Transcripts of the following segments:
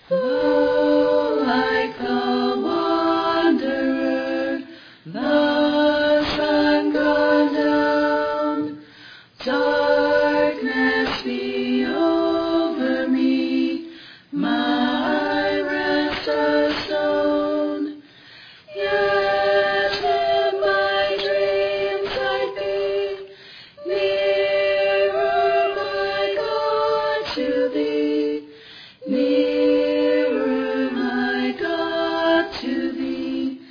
Though like a wanderer, the sun gone down, darkness be over me, my rest a stone. Yet in my dreams I'd be nearer, my God, to thee. Nearer, my God, to thee,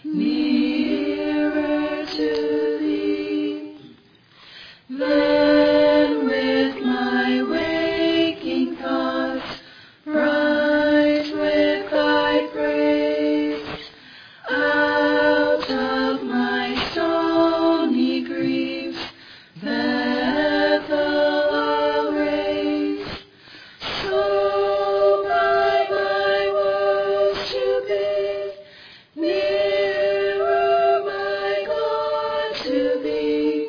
nearer to thee. Then with my waking thoughts, bright with thy praise, out of my stony griefs, Bethel I'll raise. So by my woes to be nearer, my God, to thee.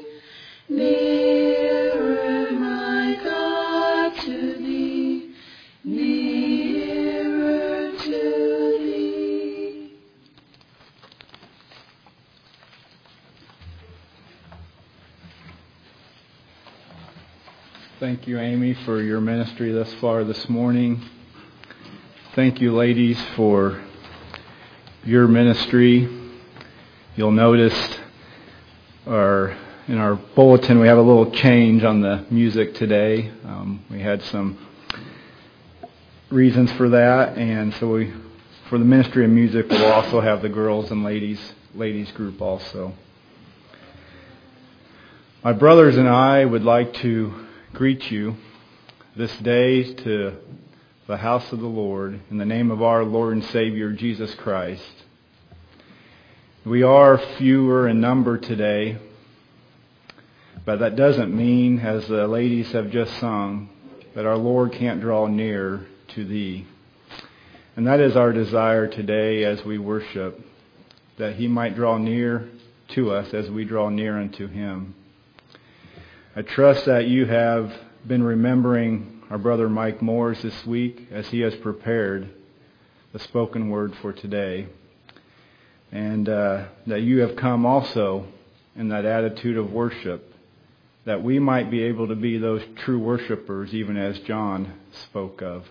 Nearer, my God, to thee. Nearer to thee. Thank you, Amy, for your ministry thus far this morning. Thank you, ladies, for your ministry. You'll notice in our bulletin we have a little change on the music today. We had some reasons for that, and so for the ministry of music, we'll also have the girls and ladies group also. My brothers and I would like to greet you this day to the house of the Lord in the name of our Lord and Savior Jesus Christ. We are fewer in number today, but that doesn't mean, as the ladies have just sung, that our Lord can't draw near to thee. And that is our desire today as we worship, that He might draw near to us as we draw near unto Him. I trust that you have been remembering our brother Mike Moores this week as he has prepared the spoken word for today. And that you have come also in that attitude of worship, that we might be able to be those true worshipers, even as John spoke of.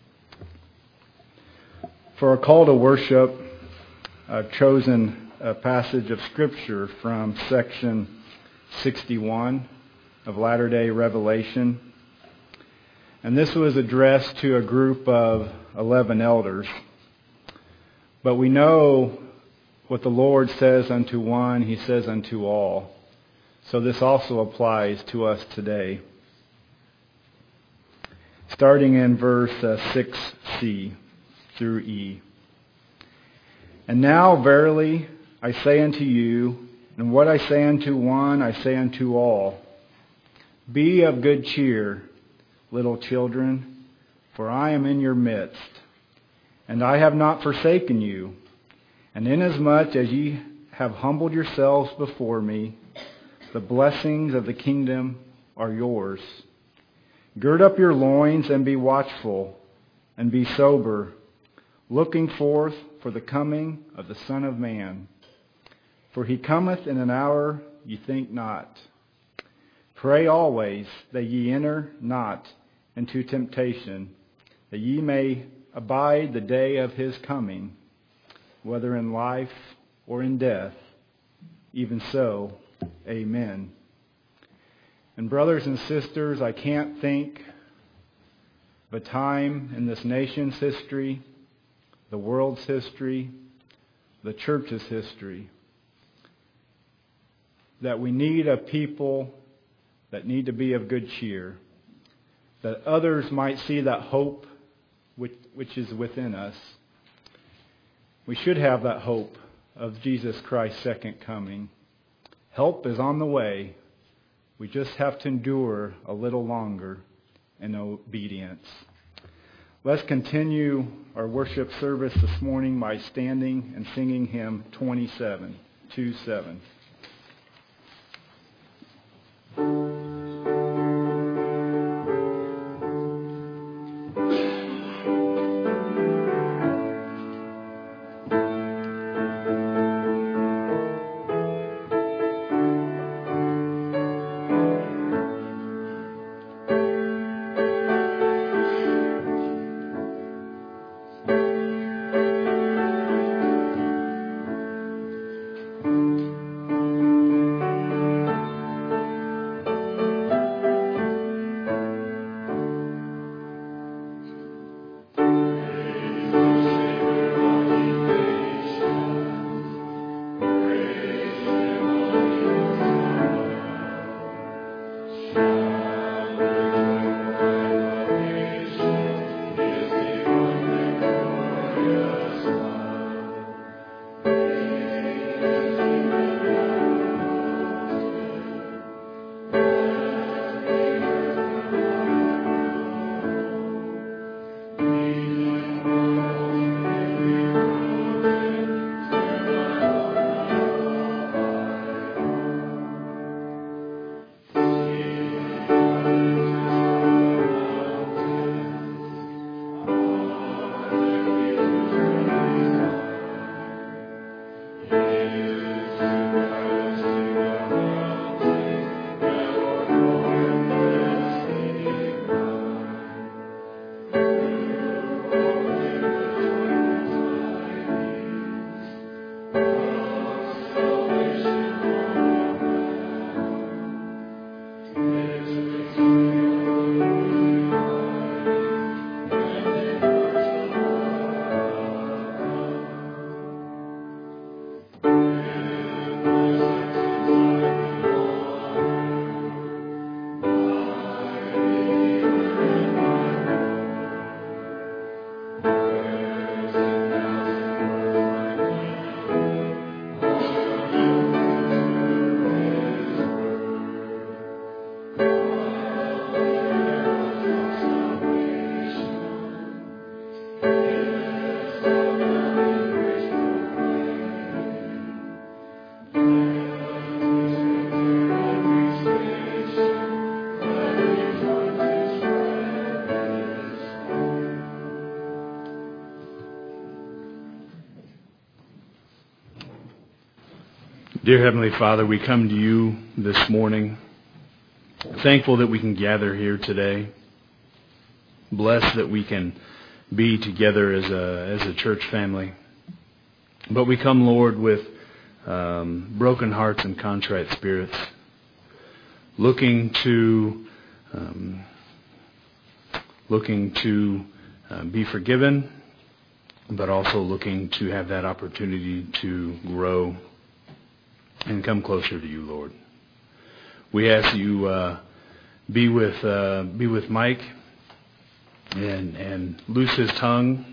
For our call to worship, I've chosen a passage of Scripture from section 61 of Latter-day Revelation. And this was addressed to a group of 11 elders. But we know what the Lord says unto one, He says unto all. So this also applies to us today. Starting in verse 6c through E. And now verily I say unto you, and what I say unto one, I say unto all, be of good cheer, little children, for I am in your midst, and I have not forsaken you. And inasmuch as ye have humbled yourselves before me, the blessings of the kingdom are yours. Gird up your loins and be watchful, and be sober, looking forth for the coming of the Son of Man. For He cometh in an hour ye think not. Pray always that ye enter not into temptation, that ye may abide the day of His coming, whether in life or in death. Even so, amen. And brothers and sisters, I can't think of a time in this nation's history, the world's history, the church's history, that we need a people that need to be of good cheer, that others might see that hope which is within us. We should have that hope of Jesus Christ's second coming. Help is on the way. We just have to endure a little longer in obedience. Let's continue our worship service this morning by standing and singing hymn 27, 2-7. Dear Heavenly Father, we come to you this morning, thankful that we can gather here today, blessed that we can be together as a church family. But we come, Lord, with broken hearts and contrite spirits, looking to be forgiven, but also looking to have that opportunity to grow and come closer to you, Lord. We ask that you be with Mike and loose his tongue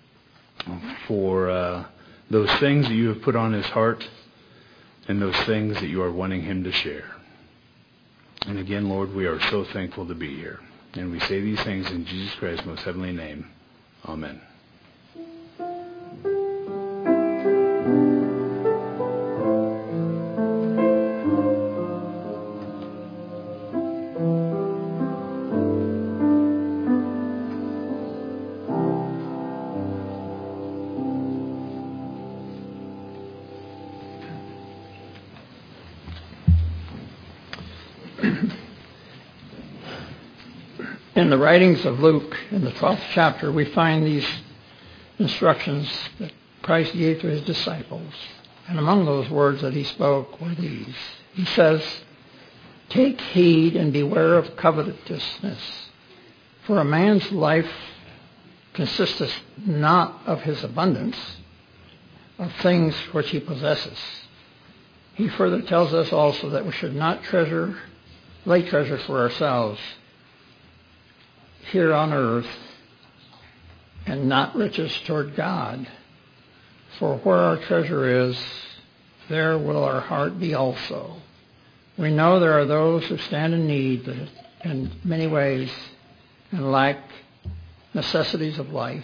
for those things that you have put on his heart and those things that you are wanting him to share. And again, Lord, we are so thankful to be here. And we say these things in Jesus Christ's most heavenly name. Amen. In the writings of Luke, in the 12th chapter, we find these instructions that Christ gave to his disciples. And among those words that he spoke were these. He says, "Take heed and beware of covetousness, for a man's life consisteth not of his abundance of things which he possesses." He further tells us also that we should not lay treasure for ourselves here on earth, and not riches toward God. For where our treasure is, there will our heart be also. We know there are those who stand in need in many ways and lack necessities of life.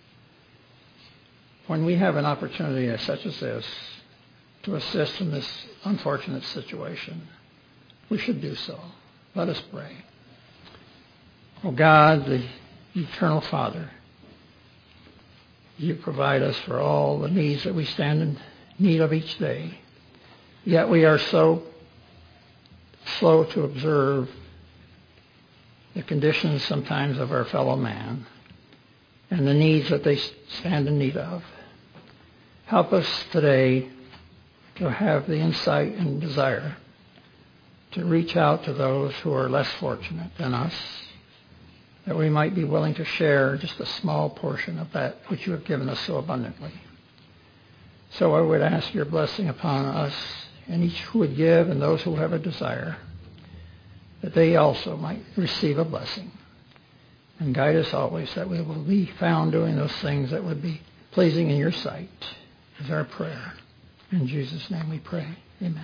When we have an opportunity such as this to assist in this unfortunate situation, we should do so. Let us pray. Oh God, the eternal Father, you provide us for all the needs that we stand in need of each day. Yet we are so slow to observe the conditions sometimes of our fellow man and the needs that they stand in need of. Help us today to have the insight and desire to reach out to those who are less fortunate than us, that we might be willing to share just a small portion of that which you have given us so abundantly. So I would ask your blessing upon us and each who would give and those who have a desire, that they also might receive a blessing. And guide us always that we will be found doing those things that would be pleasing in your sight, is our prayer. In Jesus' name we pray. Amen.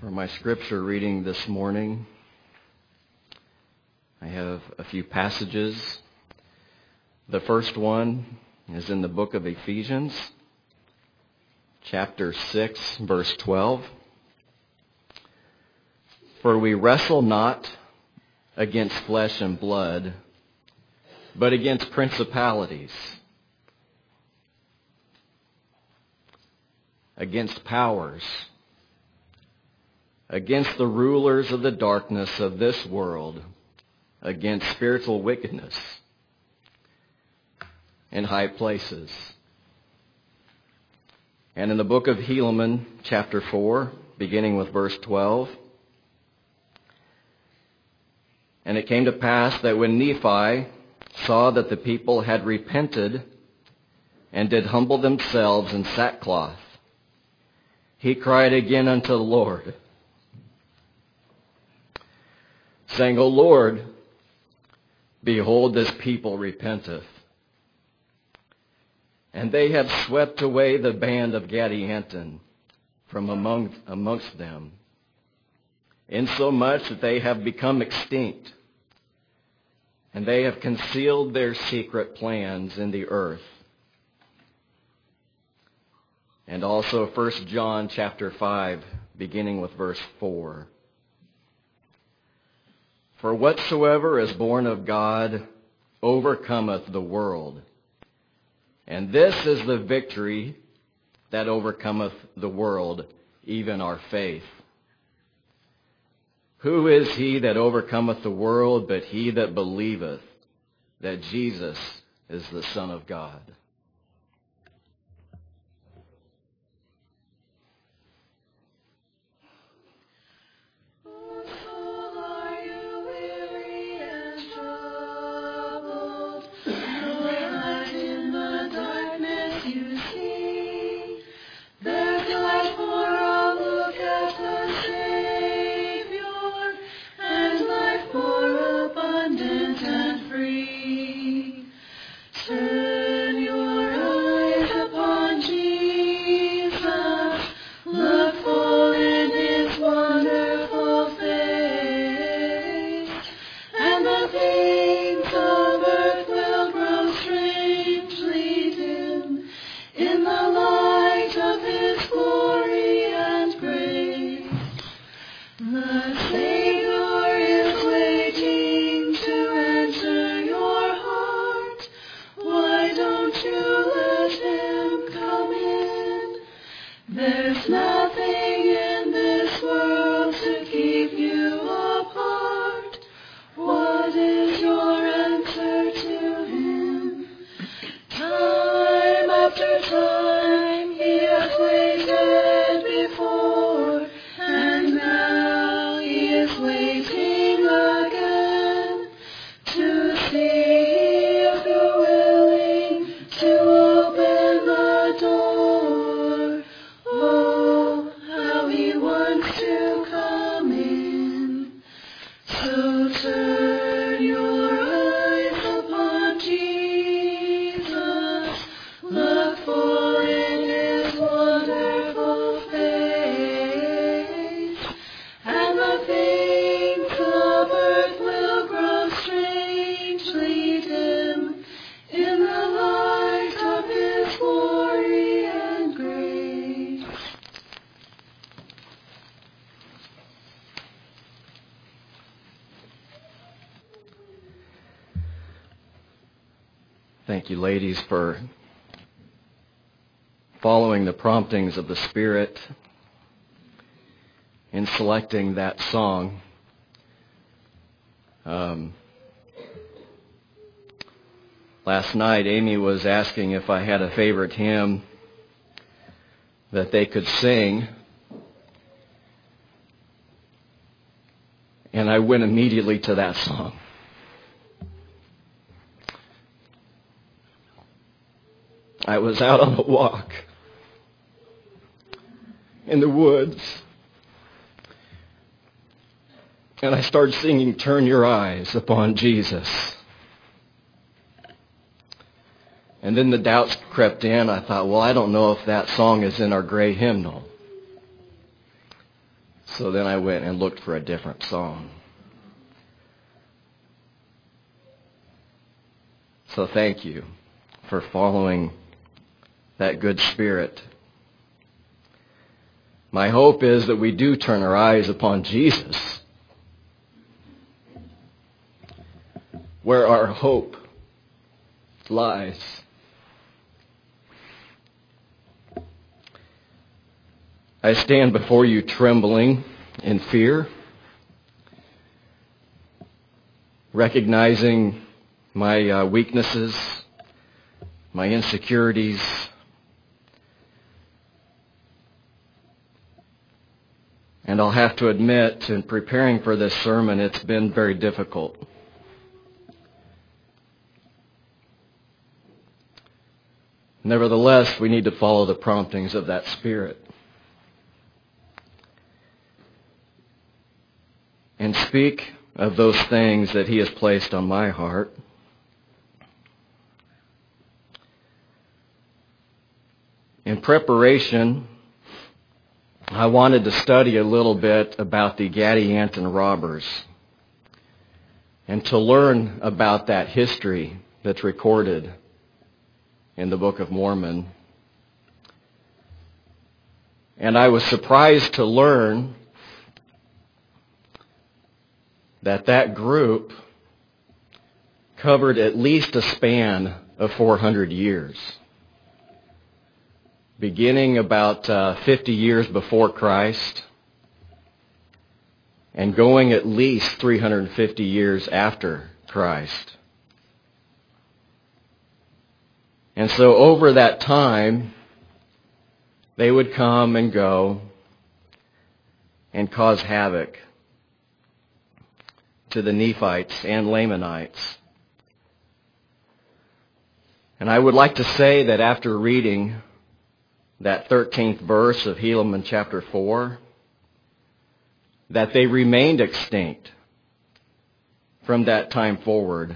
For my scripture reading this morning, I have a few passages. The first one is in the book of Ephesians, chapter 6, verse 12. For we wrestle not against flesh and blood, but against principalities, against powers, against the rulers of the darkness of this world, against spiritual wickedness in high places. And in the book of Helaman, chapter 4, beginning with verse 12, and it came to pass that when Nephi saw that the people had repented and did humble themselves in sackcloth, he cried again unto the Lord, saying, O Lord, behold, this people repenteth. And they have swept away the band of Gadianton from amongst them, insomuch that they have become extinct, and they have concealed their secret plans in the earth. And also 1 John chapter 5, beginning with verse 4. For whatsoever is born of God overcometh the world. And this is the victory that overcometh the world, even our faith. Who is he that overcometh the world but he that believeth that Jesus is the Son of God? Thank you, ladies, for following the promptings of the Spirit in selecting that song. Last night, Amy was asking if I had a favorite hymn that they could sing, and I went immediately to that song. I was out on a walk in the woods, and I started singing, Turn Your Eyes Upon Jesus. And then the doubts crept in. I thought, well, I don't know if that song is in our gray hymnal. So then I went and looked for a different song. So thank you for following that good spirit. My hope is that we do turn our eyes upon Jesus, where our hope lies. I stand before you trembling in fear, recognizing my weaknesses, my insecurities, and I'll have to admit, in preparing for this sermon, it's been very difficult. Nevertheless, we need to follow the promptings of that Spirit and speak of those things that He has placed on my heart. In preparation, I wanted to study a little bit about the Gadianton robbers and to learn about that history that's recorded in the Book of Mormon. And I was surprised to learn that group covered at least a span of 400 years, beginning about 50 years before Christ and going at least 350 years after Christ. And so over that time, they would come and go and cause havoc to the Nephites and Lamanites. And I would like to say that after reading that 13th verse of Helaman chapter 4, that they remained extinct from that time forward.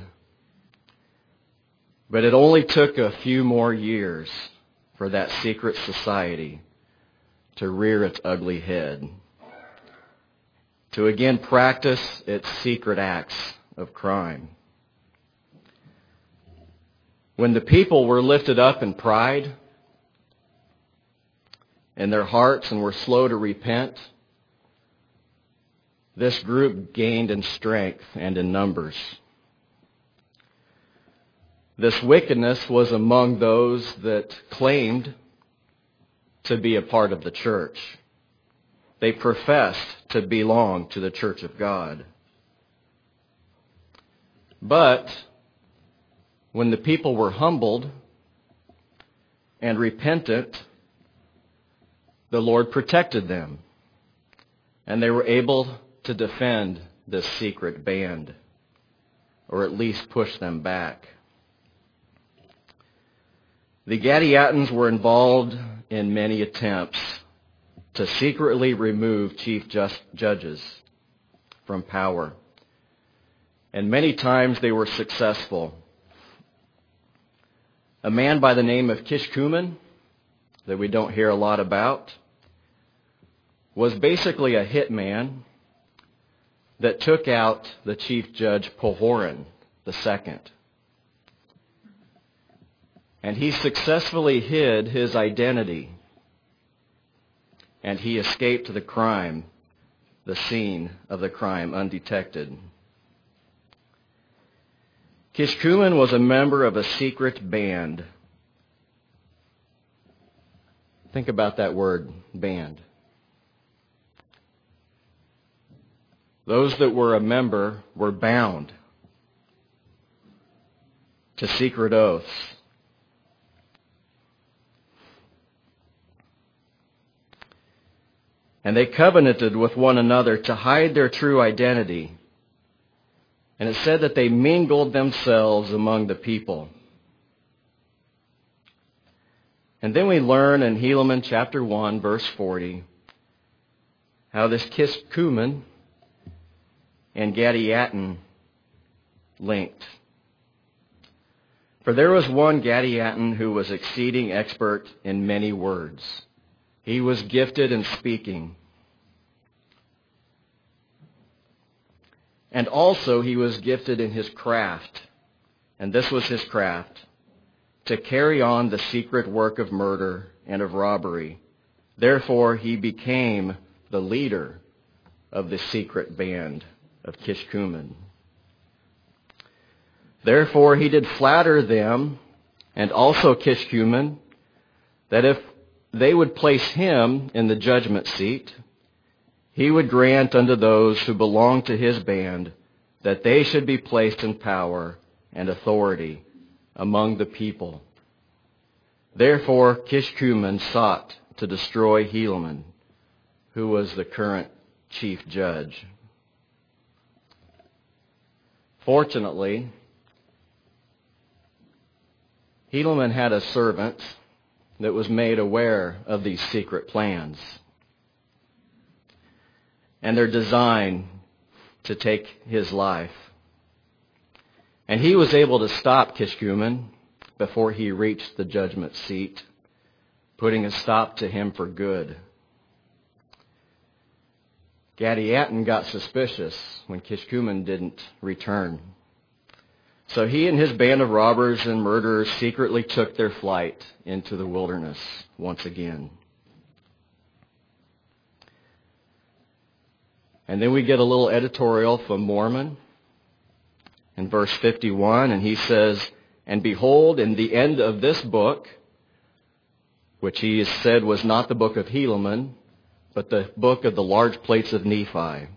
But it only took a few more years for that secret society to rear its ugly head, to again practice its secret acts of crime. When the people were lifted up in pride in their hearts and were slow to repent, this group gained in strength and in numbers. This wickedness was among those that claimed to be a part of the church. They professed to belong to the Church of God. But when the people were humbled and repentant, the Lord protected them, and they were able to defend this secret band, or at least push them back. The Gadiantons were involved in many attempts to secretly remove chief judges from power. And many times they were successful. A man by the name of Kishkumen, that we don't hear a lot about, was basically a hitman that took out the chief judge Pahoran II. And he successfully hid his identity, and he escaped the crime, the scene of the crime, undetected. Kishkumen was a member of a secret band. Think about that word, band. Those that were a member were bound to secret oaths. And they covenanted with one another to hide their true identity. And it said that they mingled themselves among the people. And then we learn in Helaman chapter 1, verse 40, how this Kishkumen and Gadianton linked. For there was one Gadianton who was exceeding expert in many words. He was gifted in speaking. And also he was gifted in his craft, and this was his craft, to carry on the secret work of murder and of robbery. Therefore he became the leader of the secret band of Kishkumen. Therefore he did flatter them, and also Kishkumen, that if they would place him in the judgment seat, he would grant unto those who belong to his band that they should be placed in power and authority among the people. Therefore Kishkumen sought to destroy Helaman, who was the current chief judge. Fortunately, Helaman had a servant that was made aware of these secret plans and their design to take his life. And he was able to stop Kishkumen before he reached the judgment seat, putting a stop to him for good. Gadianton got suspicious when Kishkumen didn't return. So he and his band of robbers and murderers secretly took their flight into the wilderness once again. And then we get a little editorial from Mormon in verse 51, and he says, "And behold, in the end of this book," which he has said was not the book of Helaman, but the book of the large plates of Nephi.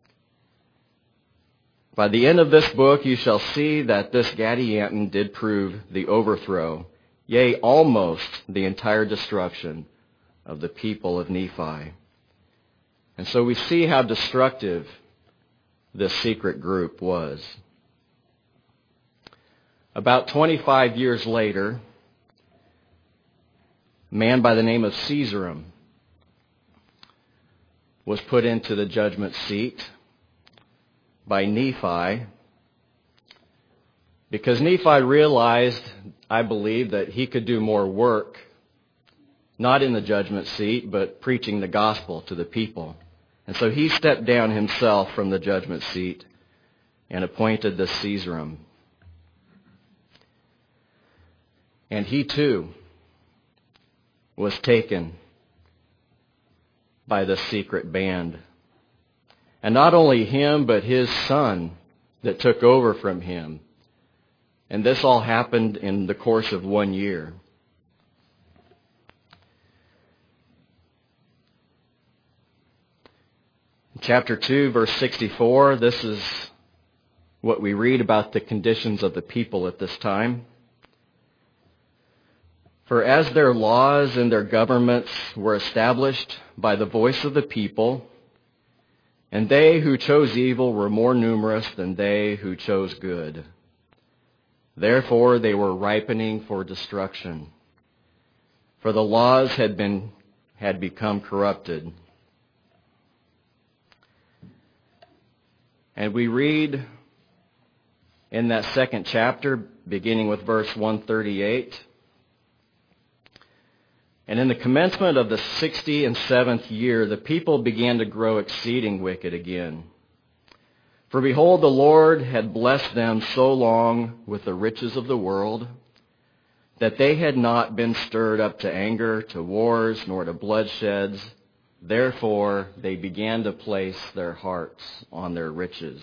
"By the end of this book you shall see that this Gadianton did prove the overthrow, yea, almost the entire destruction of the people of Nephi." And so we see how destructive this secret group was. About 25 years later, a man by the name of Caesar was put into the judgment seat by Nephi, because Nephi realized, I believe, that he could do more work, not in the judgment seat, but preaching the gospel to the people. And so he stepped down himself from the judgment seat and appointed the Caesar. And he too was taken by the secret band. And not only him, but his son that took over from him. And this all happened in the course of 1 year. In chapter 2, verse 64, this is what we read about the conditions of the people at this time. "For as their laws and their governments were established by the voice of the people, and they who chose evil were more numerous than they who chose good. Therefore they were ripening for destruction. For the laws had become corrupted." And we read in that second chapter, beginning with verse 138, "And in the commencement of the 67th year, the people began to grow exceeding wicked again. For behold, the Lord had blessed them so long with the riches of the world, that they had not been stirred up to anger, to wars, nor to bloodsheds. Therefore they began to place their hearts on their riches.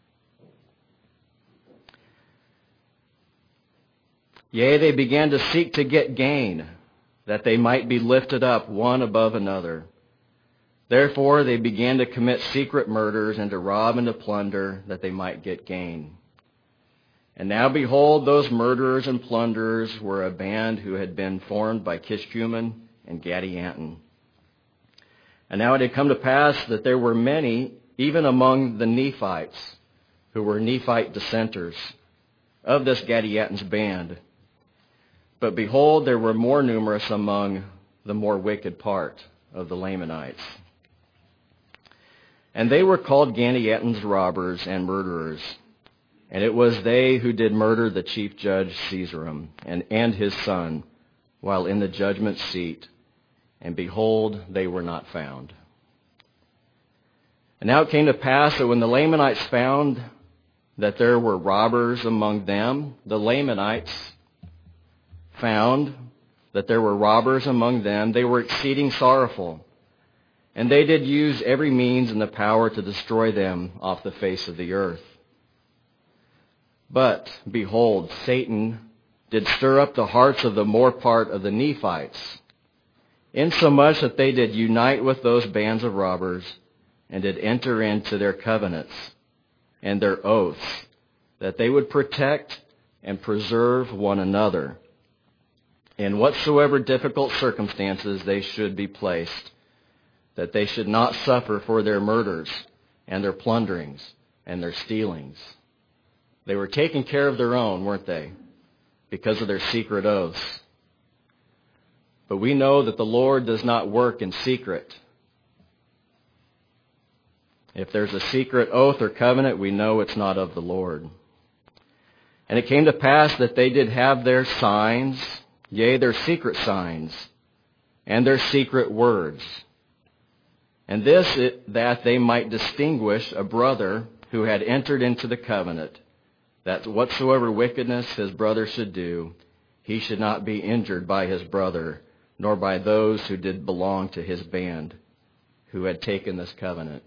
Yea, they began to seek to get gain, that they might be lifted up one above another. Therefore they began to commit secret murders and to rob and to plunder, that they might get gain. And now behold, those murderers and plunderers were a band who had been formed by Kishkumen and Gadianton. And now it had come to pass that there were many, even among the Nephites, who were Nephite dissenters, of this Gadianton's band. But behold, there were more numerous among the more wicked part of the Lamanites. And they were called Gadianton's robbers and murderers. And it was they who did murder the chief judge Caesar and his son, while in the judgment seat. And behold, they were not found. And now it came to pass that when the Lamanites found that there were robbers among them, the Lamanites found that there were robbers among them, they were exceeding sorrowful. And they did use every means in the power to destroy them off the face of the earth. But, behold, Satan did stir up the hearts of the more part of the Nephites, insomuch that they did unite with those bands of robbers, and did enter into their covenants and their oaths, that they would protect and preserve one another in whatsoever difficult circumstances they should be placed, that they should not suffer for their murders and their plunderings and their stealings. They were taking care of their own, weren't they? Because of their secret oaths. But we know that the Lord does not work in secret. If there's a secret oath or covenant, we know it's not of the Lord. And it came to pass that they did have their signs, yea, their secret signs, and their secret words. And this, that they might distinguish a brother who had entered into the covenant, that whatsoever wickedness his brother should do, he should not be injured by his brother, nor by those who did belong to his band, who had taken this covenant.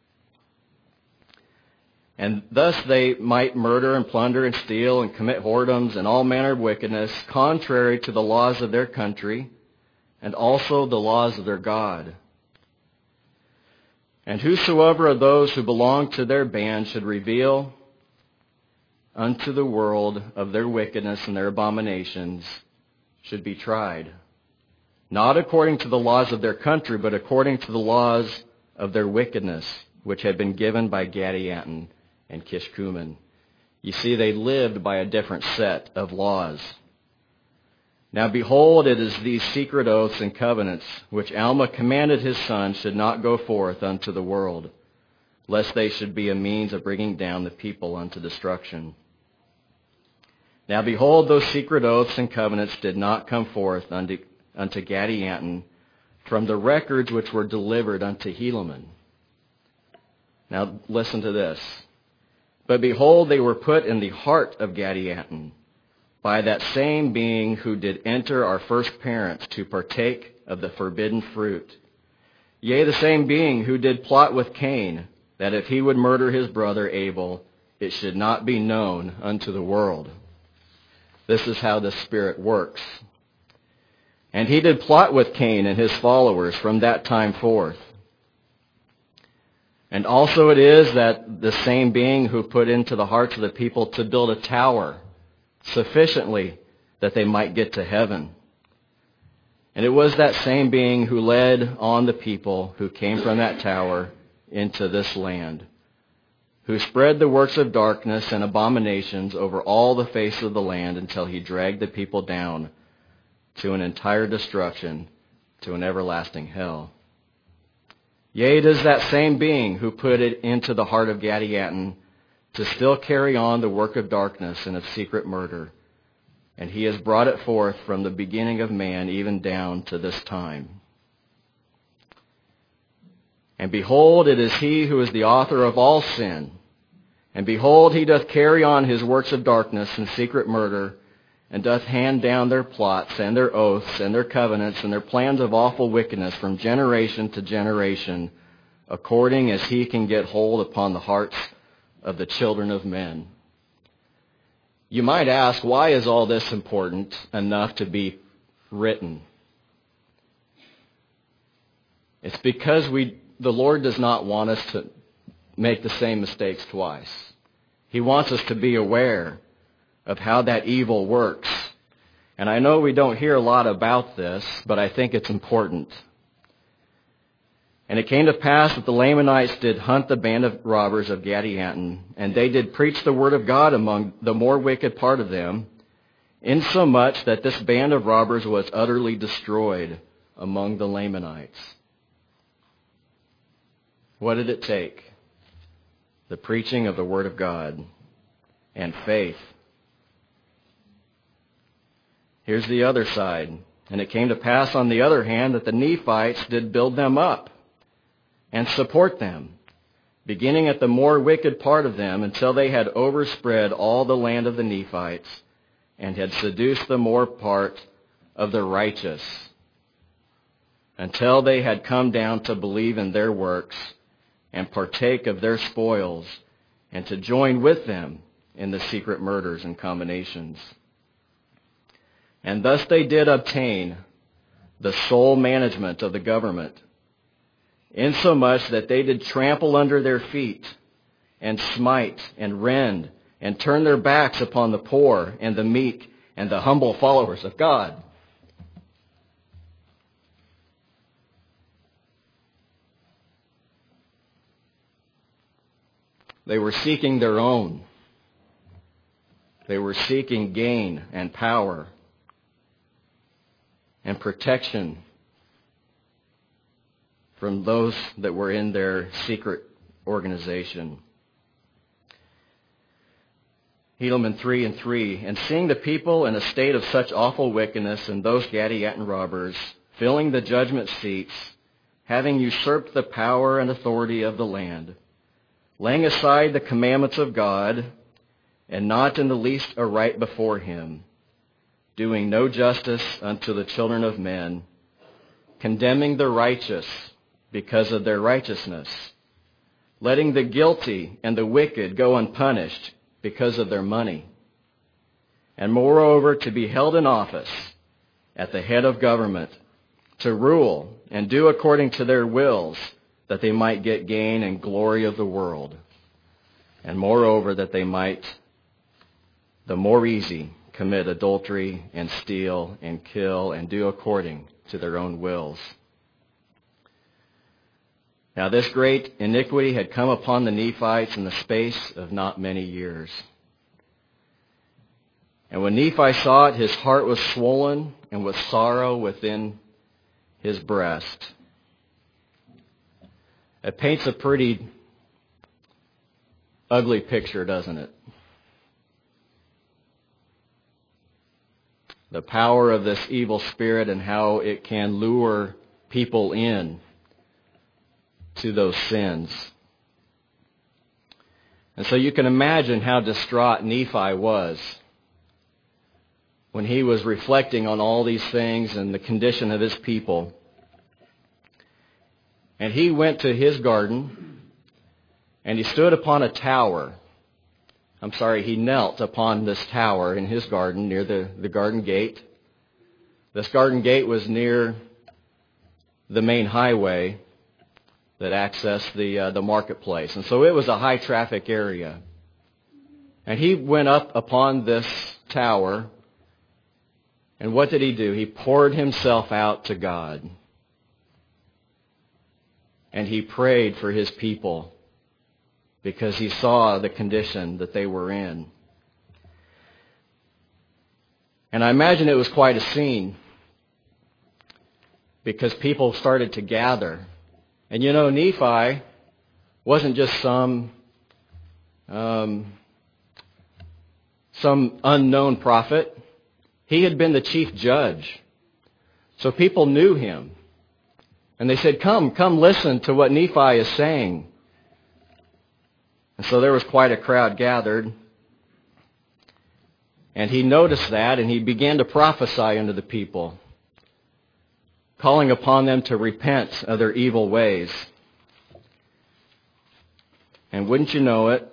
And thus they might murder and plunder and steal and commit whoredoms and all manner of wickedness, contrary to the laws of their country, and also the laws of their God. And whosoever of those who belong to their band should reveal unto the world of their wickedness and their abominations should be tried, not according to the laws of their country, but according to the laws of their wickedness, which had been given by Gadianton and Kishkumen. You see, they lived by a different set of laws. Now behold, it is these secret oaths and covenants which Alma commanded his son should not go forth unto the world, lest they should be a means of bringing down the people unto destruction. Now behold, those secret oaths and covenants did not come forth unto Gadianton from the records which were delivered unto Helaman. Now listen to this. But behold, they were put in the heart of Gadianton by that same being who did enter our first parents to partake of the forbidden fruit. Yea, the same being who did plot with Cain, that if he would murder his brother Abel, it should not be known unto the world. This is how the Spirit works. And he did plot with Cain and his followers from that time forth. And also it is that the same being who put into the hearts of the people to build a tower sufficiently that they might get to heaven. And it was that same being who led on the people who came from that tower into this land, who spread the works of darkness and abominations over all the face of the land until he dragged the people down to an entire destruction, to an everlasting hell. Yea, it is that same being who put it into the heart of Gadianton to still carry on the work of darkness and of secret murder. And he has brought it forth from the beginning of man even down to this time. And behold, it is he who is the author of all sin. And behold, he doth carry on his works of darkness and secret murder, and doth hand down their plots and their oaths and their covenants and their plans of awful wickedness from generation to generation, according as he can get hold upon the hearts of the children of men. You might ask, why is all this important enough to be written? It's because the Lord does not want us to make the same mistakes twice. He wants us to be aware of how that evil works. And I know we don't hear a lot about this, but I think it's important. And it came to pass that the Lamanites did hunt the band of robbers of Gadianton, and they did preach the word of God among the more wicked part of them, insomuch that this band of robbers was utterly destroyed among the Lamanites. What did it take? The preaching of the word of God and faith. Here's the other side. And it came to pass on the other hand that the Nephites did build them up and support them, beginning at the more wicked part of them, until they had overspread all the land of the Nephites, and had seduced the more part of the righteous, until they had come down to believe in their works, and partake of their spoils, and to join with them in the secret murders and combinations. And thus they did obtain the sole management of the government, insomuch that they did trample under their feet, and smite, and rend, and turn their backs upon the poor, and the meek, and the humble followers of God. They were seeking their own. They were seeking gain and power and protection from those that were in their secret organization. Helaman 3:3, and seeing the people in a state of such awful wickedness, and those Gadianton robbers, filling the judgment seats, having usurped the power and authority of the land, laying aside the commandments of God, and not in the least aright before him, doing no justice unto the children of men, condemning the righteous because of their righteousness, letting the guilty and the wicked go unpunished because of their money, and moreover to be held in office at the head of government, to rule and do according to their wills, that they might get gain and glory of the world, and moreover that they might, the more easy, commit adultery and steal and kill and do according to their own wills. Now this great iniquity had come upon the Nephites in the space of not many years. And when Nephi saw it, his heart was swollen, and with sorrow within his breast. It paints a pretty ugly picture, doesn't it? The power of this evil spirit and how it can lure people in to those sins. And so you can imagine how distraught Nephi was when he was reflecting on all these things and the condition of his people. And he went to his garden, and he stood upon a tower. He knelt upon this tower in his garden near the garden gate. This garden gate was near the main highway that accessed the marketplace. And so it was a high traffic area. And he went up upon this tower, and what did he do? He poured himself out to God. And he prayed for his people because he saw the condition that they were in. And I imagine it was quite a scene because people started to gather. And you know, Nephi wasn't just some unknown prophet. He had been the chief judge. So people knew him. And they said, come listen to what Nephi is saying. And so there was quite a crowd gathered. And he noticed that, and he began to prophesy unto the people, calling upon them to repent of their evil ways. And wouldn't you know it,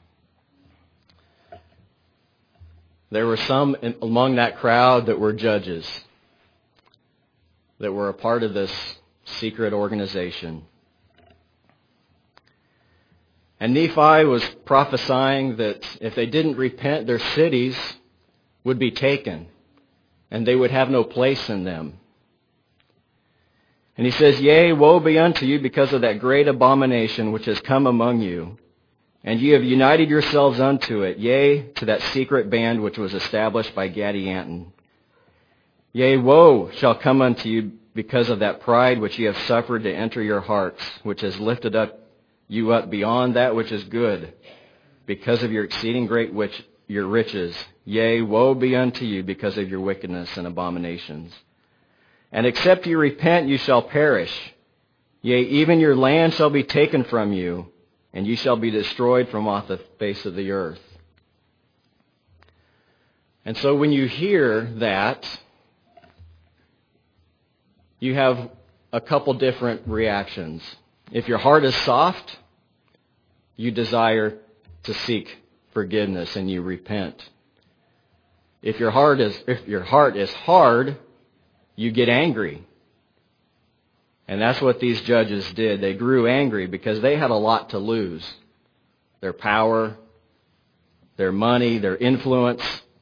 there were some among that crowd that were judges, that were a part of this secret organization. And Nephi was prophesying that if they didn't repent, their cities would be taken, and they would have no place in them. And he says, Yea, woe be unto you because of that great abomination which has come among you. And ye have united yourselves unto it, yea, to that secret band which was established by Gadianton. Yea, woe shall come unto you because of that pride which ye have suffered to enter your hearts, which has lifted you up beyond that which is good, because of your exceeding great your riches. Yea, woe be unto you because of your wickedness and abominations. And except you repent, you shall perish. Yea, even your land shall be taken from you, and you shall be destroyed from off the face of the earth. And so when you hear that, you have a couple different reactions. If your heart is soft, you desire to seek forgiveness and you repent. If your heart is hard, you get angry. And that's what these judges did. They grew angry because they had a lot to lose. Their power, their money, their influence.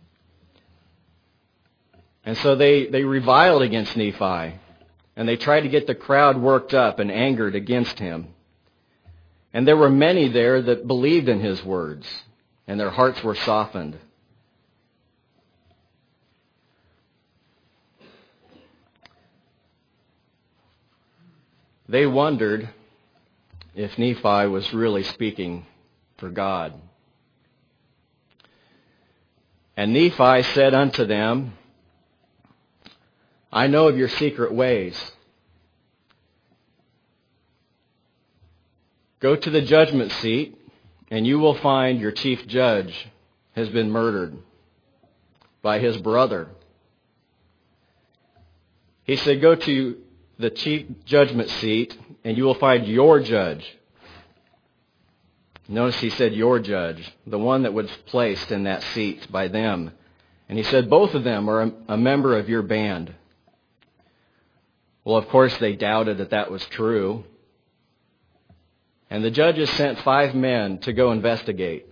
And so they reviled against Nephi. And they tried to get the crowd worked up and angered against him. And there were many there that believed in his words, and their hearts were softened. They wondered if Nephi was really speaking for God. And Nephi said unto them, I know of your secret ways. Go to the judgment seat, and you will find your chief judge has been murdered by his brother. He said, go to the chief judgment seat, and you will find your judge. Notice he said your judge, the one that was placed in that seat by them. And he said both of them are a member of your band. Well, of course, they doubted that that was true. And the judges sent 5 men to go investigate.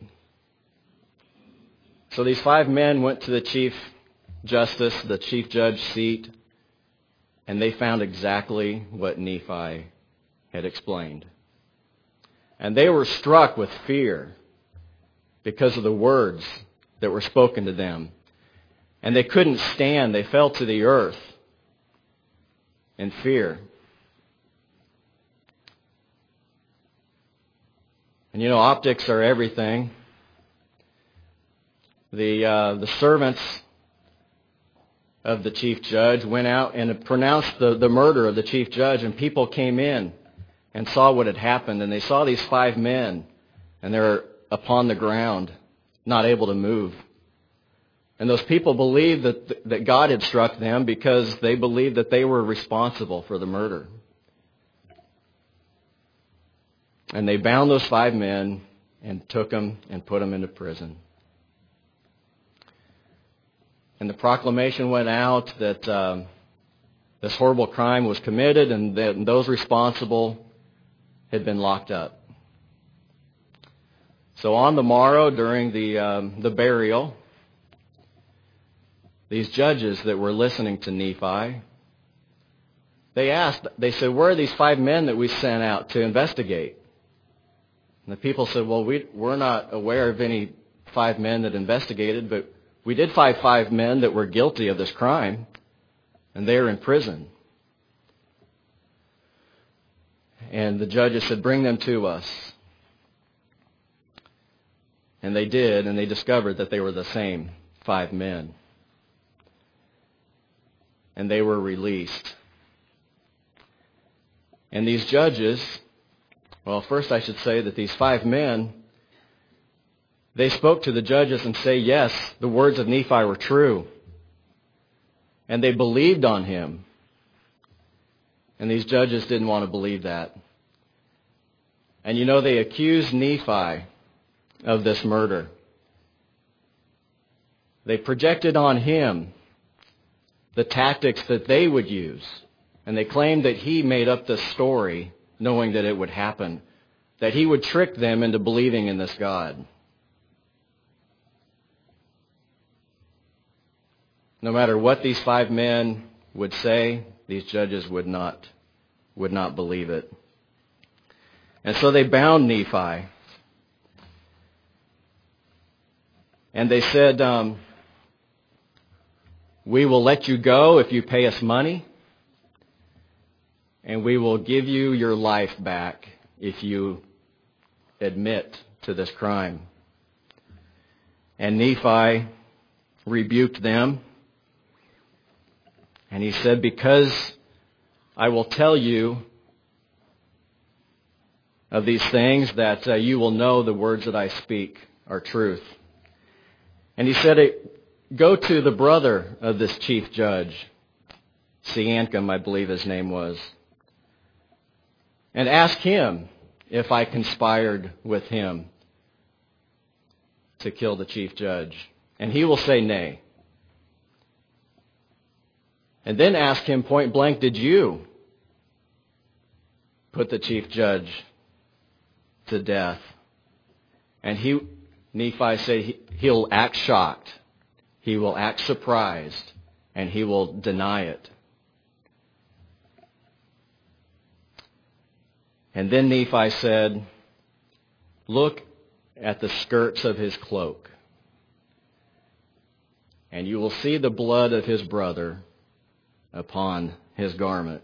So these 5 men went to the chief justice, the chief judge seat, and they found exactly what Nephi had explained. And they were struck with fear because of the words that were spoken to them. And they couldn't stand. They fell to the earth in fear. And you know, optics are everything. The servants of the chief judge went out and pronounced the murder of the chief judge, and people came in and saw what had happened, and they saw these 5 men, and they're upon the ground, not able to move. And those people believed that God had struck them because they believed that they were responsible for the murder. And they bound those 5 men and took them and put them into prison. And the proclamation went out that this horrible crime was committed and that those responsible had been locked up. So on the morrow, during the burial, these judges that were listening to Nephi, they said, where are these 5 men that we sent out to investigate? And the people said, well, we're not aware of any 5 men that investigated, but we did find 5 men that were guilty of this crime, and they are in prison. And the judges said, bring them to us. And they did, and they discovered that they were the same 5 men. And they were released. And these judges, well, first I should say that these 5 men, they spoke to the judges and say, yes, the words of Nephi were true. And they believed on him. And these judges didn't want to believe that. And you know, they accused Nephi of this murder. They projected on him the tactics that they would use. And they claimed that he made up this story knowing that it would happen. That he would trick them into believing in this God. No matter what these 5 men would say, these judges would not believe it. And so they bound Nephi. And they said, we will let you go if you pay us money, and we will give you your life back if you admit to this crime. And Nephi rebuked them. And he said, because I will tell you of these things, that you will know the words that I speak are truth. And he said, go to the brother of this chief judge, Seankum, I believe his name was, and ask him if I conspired with him to kill the chief judge. And he will say nay. And then ask him point blank, did you put the chief judge to death? And Nephi say he'll act shocked. He will act surprised. And he will deny it. And then Nephi said, look at the skirts of his cloak, and you will see the blood of his brother upon his garment.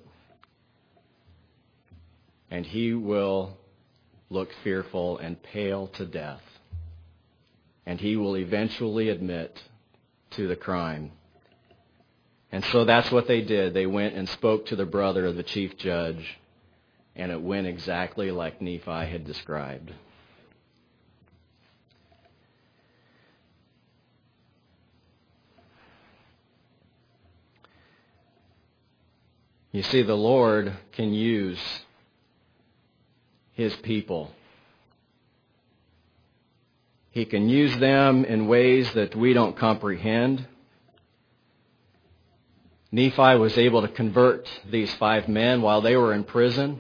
And he will look fearful and pale to death. And he will eventually admit to the crime. And so that's what they did. They went and spoke to the brother of the chief judge, and it went exactly like Nephi had described. You see, the Lord can use His people. He can use them in ways that we don't comprehend. Nephi was able to convert these 5 men while they were in prison.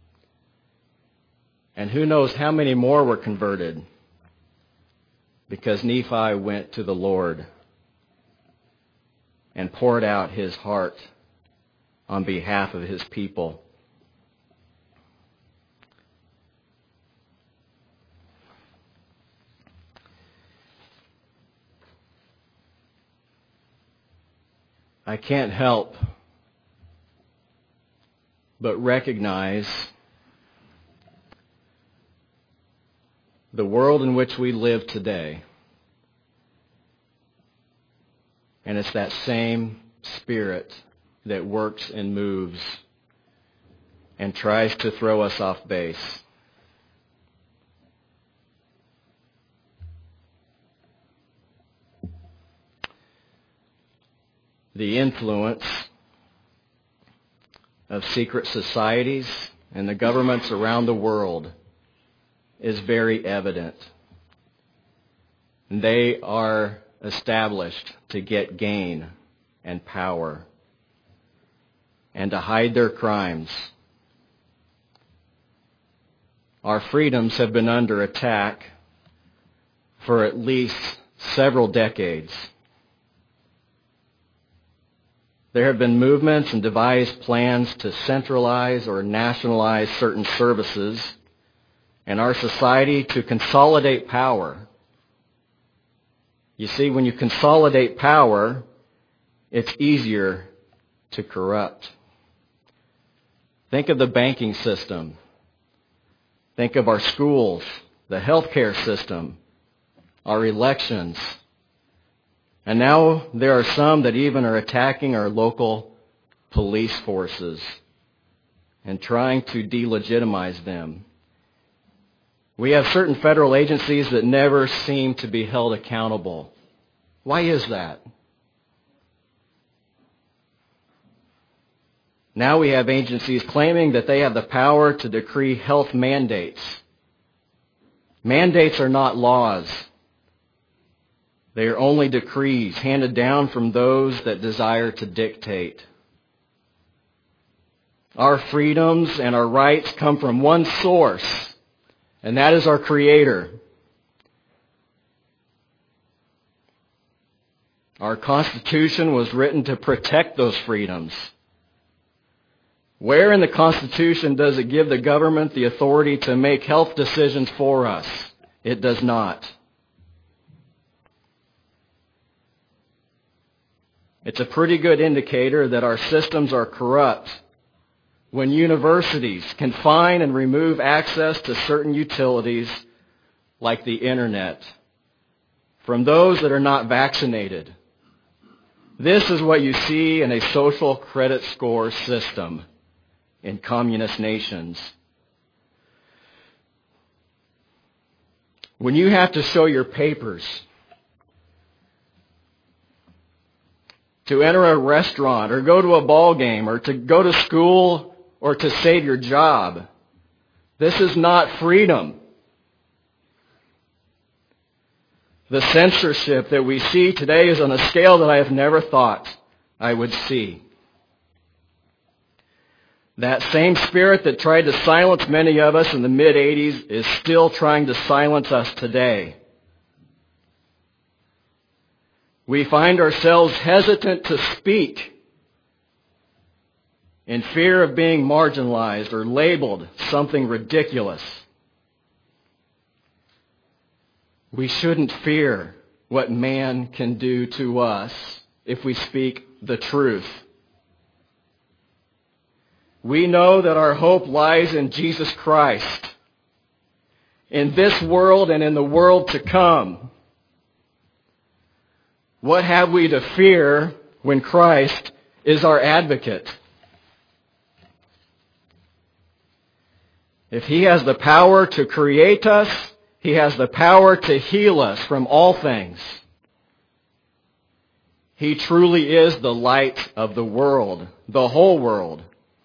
And who knows how many more were converted because Nephi went to the Lord and poured out his heart on behalf of his people. I can't help but recognize the world in which we live today. And it's that same spirit that works and moves and tries to throw us off base. The influence of secret societies and the governments around the world is very evident. They are established to get gain and power and to hide their crimes. Our freedoms have been under attack for at least several decades. There have been movements and devised plans to centralize or nationalize certain services in our society to consolidate power. You see, when you consolidate power, it's easier to corrupt. Think of the banking system. Think of our schools, the healthcare system, our elections. And now there are some that even are attacking our local police forces and trying to delegitimize them. We have certain federal agencies that never seem to be held accountable. Why is that? Now we have agencies claiming that they have the power to decree health mandates. Mandates are not laws. They are only decrees handed down from those that desire to dictate. Our freedoms and our rights come from one source, and that is our Creator. Our Constitution was written to protect those freedoms. Where in the Constitution does it give the government the authority to make health decisions for us? It does not. It's a pretty good indicator that our systems are corrupt when universities confine and remove access to certain utilities like the internet from those that are not vaccinated. This is what you see in a social credit score system in communist nations. When you have to show your papers to enter a restaurant or go to a ball game or to go to school or to save your job, this is not freedom. The censorship that we see today is on a scale that I have never thought I would see. That same spirit that tried to silence many of us in the mid-'80s is still trying to silence us today. We find ourselves hesitant to speak in fear of being marginalized or labeled something ridiculous. We shouldn't fear what man can do to us if we speak the truth. We know that our hope lies in Jesus Christ, in this world and in the world to come. What have we to fear when Christ is our advocate? If He has the power to create us, He has the power to heal us from all things. He truly is the light of the world, the whole world.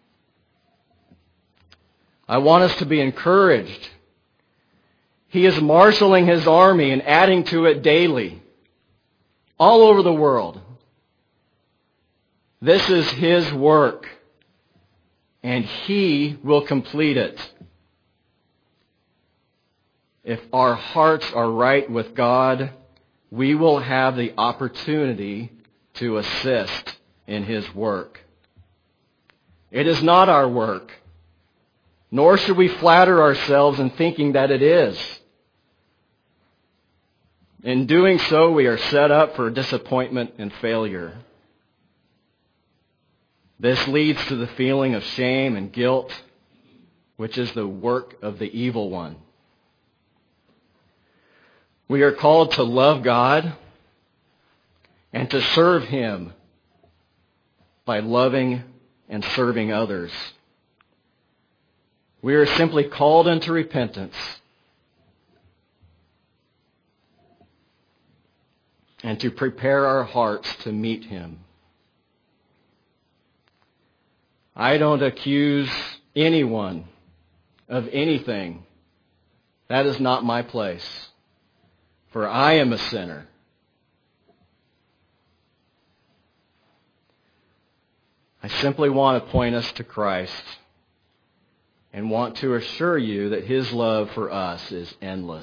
I want us to be encouraged. He is marshaling His army and adding to it daily, all over the world. This is His work, and He will complete it. If our hearts are right with God, we will have the opportunity to assist in His work. It is not our work, nor should we flatter ourselves in thinking that it is. In doing so, we are set up for disappointment and failure. This leads to the feeling of shame and guilt, which is the work of the evil one. We are called to love God and to serve Him by loving and serving others. We are simply called into repentance and to prepare our hearts to meet Him. I don't accuse anyone of anything. That is not my place, for I am a sinner. I simply want to point us to Christ and want to assure you that His love for us is endless.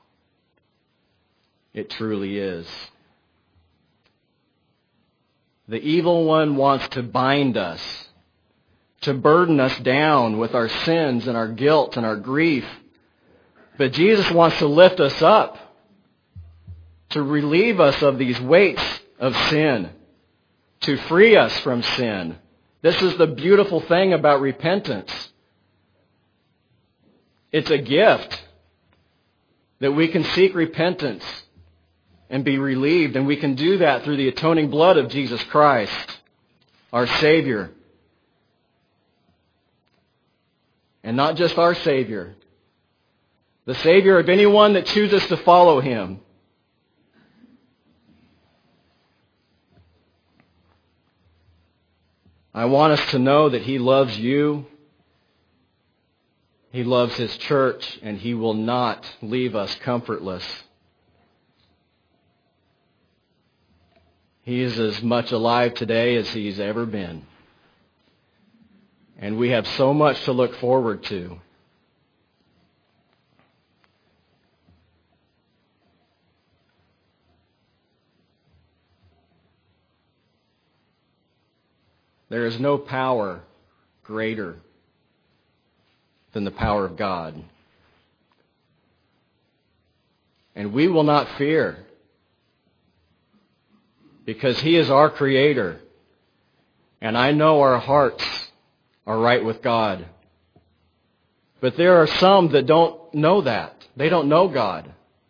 It truly is. The evil one wants to bind us, to burden us down with our sins and our guilt and our grief. But Jesus wants to lift us up, to relieve us of these weights of sin, to free us from sin. This is the beautiful thing about repentance. It's a gift that we can seek repentance and be relieved, and we can do that through the atoning blood of Jesus Christ, our Savior. And not just our Savior, the Savior of anyone that chooses to follow Him. I want us to know that He loves you, He loves His church, and He will not leave us comfortless. He is as much alive today as He's ever been. And we have so much to look forward to. There is no power greater than the power of God. And we will not fear, because He is our Creator. And I know our hearts are right with God. But there are some that don't know that. They don't know God.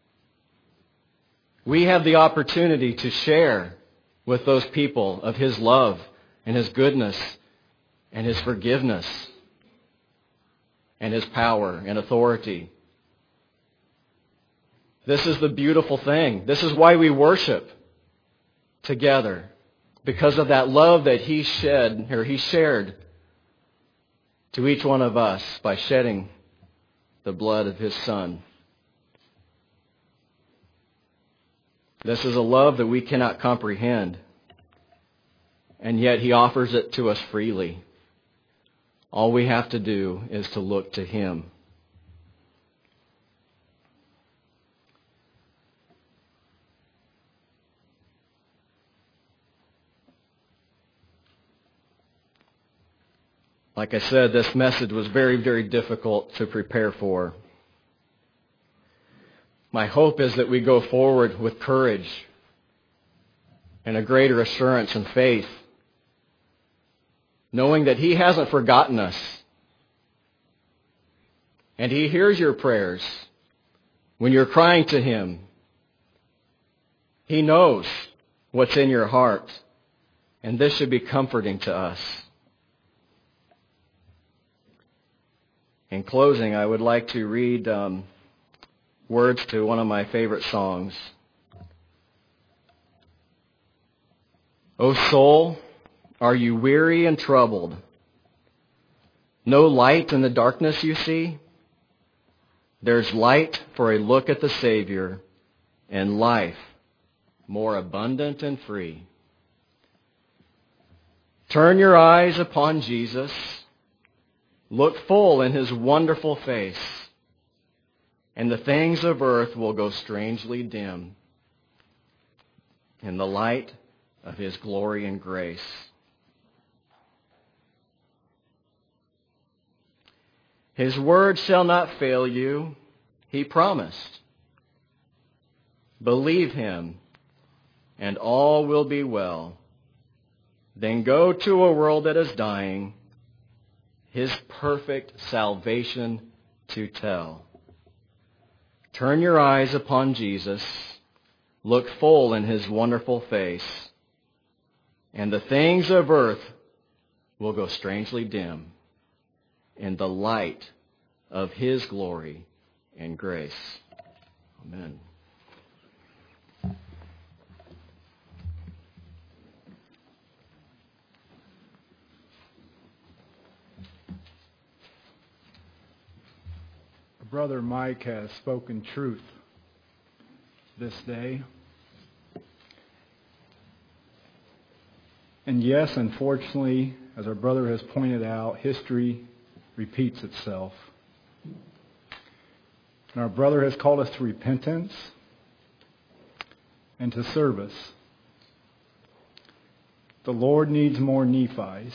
We have the opportunity to share with those people of His love and His goodness and His forgiveness and His power and authority. This is the beautiful thing. This is why we worship together. Because of that love that He shared to each one of us by shedding the blood of His Son. This is a love that we cannot comprehend. And yet He offers it to us freely. All we have to do is to look to Him. Like I said, this message was very, very difficult to prepare for. My hope is that we go forward with courage and a greater assurance and faith, knowing that He hasn't forgotten us. And He hears your prayers when you're crying to Him. He knows what's in your heart, and this should be comforting to us. In closing, I would like to read words to one of my favorite songs. O soul, are you weary and troubled? No light in the darkness you see? There's light for a look at the Savior and life more abundant and free. Turn your eyes upon Jesus. Look full in His wonderful face, and the things of earth will go strangely dim in the light of His glory and grace. His word shall not fail you, He promised. Believe Him, and all will be well. Then go to a world that is dying, His perfect salvation to tell. Turn your eyes upon Jesus, look full in His wonderful face, and the things of earth will go strangely dim in the light of His glory and grace. Amen. Brother Mike has spoken truth this day. And yes, unfortunately, as our brother has pointed out, history repeats itself. And our brother has called us to repentance and to service. The Lord needs more Nephis.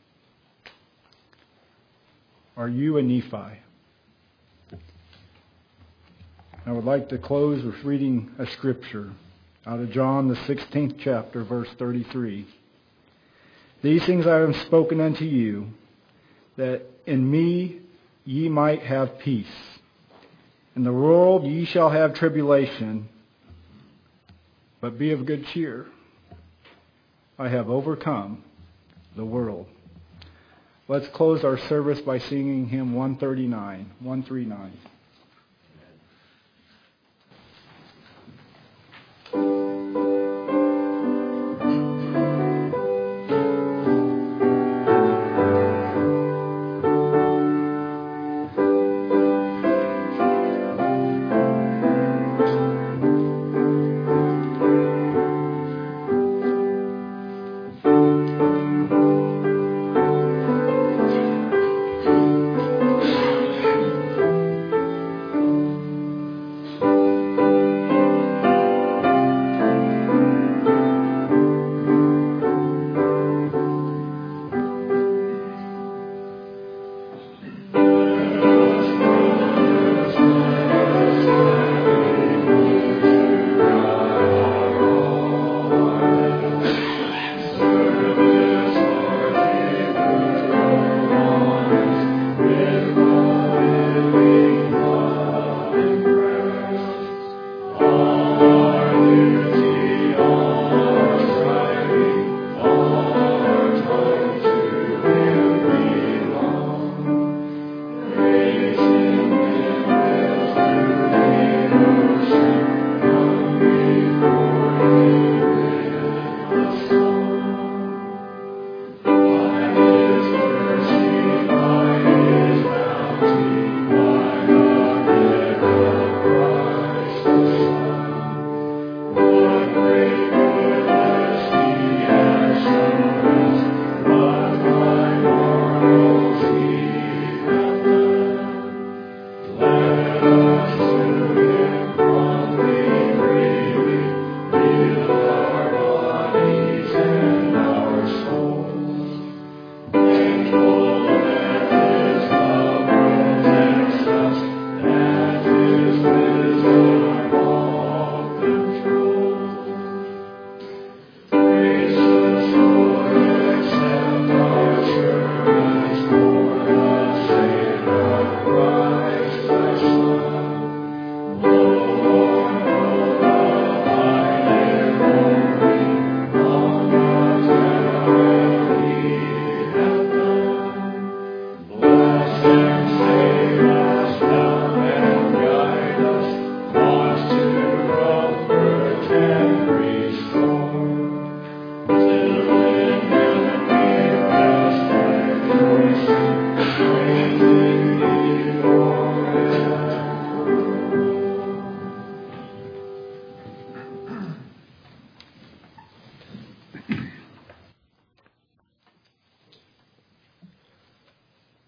Are you a Nephi? I would like to close with reading a scripture out of John, the 16th chapter, verse 33. These things I have spoken unto you, that in me ye might have peace. In the world ye shall have tribulation, but be of good cheer. I have overcome the world. Let's close our service by singing hymn 139.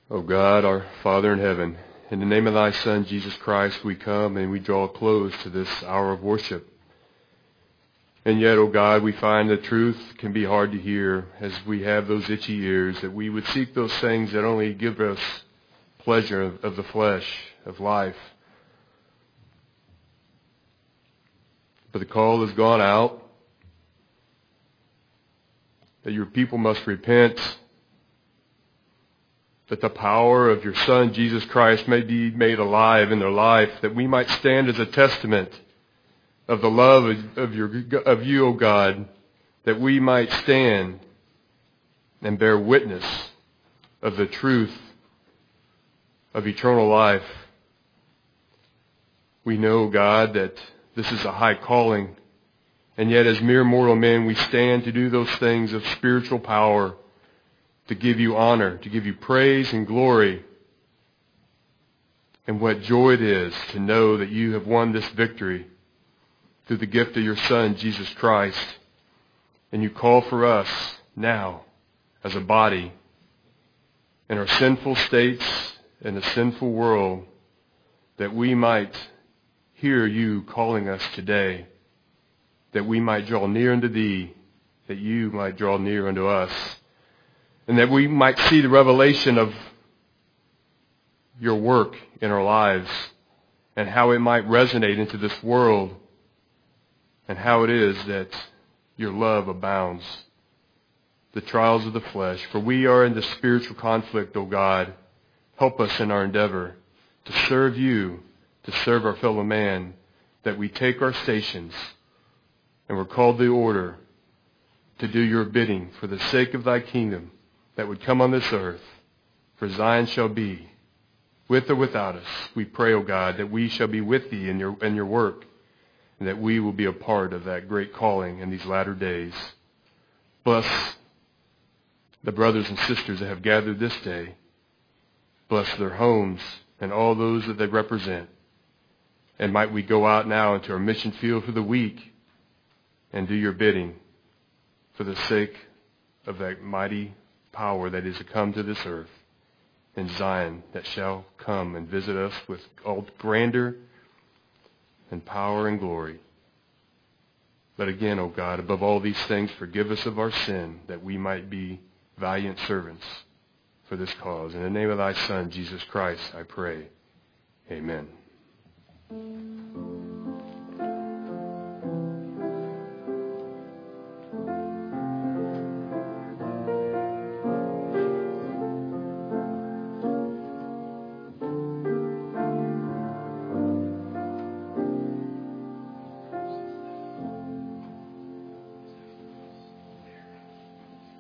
O God, our Father in heaven, in the name of thy Son, Jesus Christ, we come and we draw close to this hour of worship. And yet, O God, we find that truth can be hard to hear as we have those itchy ears, that we would seek those things that only give us pleasure of the flesh, of life. But the call has gone out that your people must repent, that the power of your Son, Jesus Christ, may be made alive in their life, that we might stand as a testament of the love of you, O God, that we might stand and bear witness of the truth of eternal life. We know, God, that this is a high calling, and yet as mere mortal men we stand to do those things of spiritual power, to give you honor, to give you praise and glory. And what joy it is to know that you have won this victory through the gift of your Son, Jesus Christ. And you call for us now as a body in our sinful states in a sinful world, that we might hear you calling us today, that we might draw near unto thee, that you might draw near unto us, and that we might see the revelation of your work in our lives and how it might resonate into this world, and how it is that your love abounds the trials of the flesh. For we are in the spiritual conflict, O God. Help us in our endeavor to serve you, to serve our fellow man, that we take our stations and we're called to order to do your bidding for the sake of thy kingdom that would come on this earth. For Zion shall be, with or without us. We pray, O God, that we shall be with thee in your work, and that we will be a part of that great calling in these latter days. Bless the brothers and sisters that have gathered this day. Bless their homes and all those that they represent. And might we go out now into our mission field for the week and do your bidding for the sake of that mighty power that is to come to this earth in Zion, that shall come and visit us with all grandeur and power and glory. But again, O God, above all these things, forgive us of our sin, that we might be valiant servants for this cause. In the name of thy Son, Jesus Christ, I pray. Amen.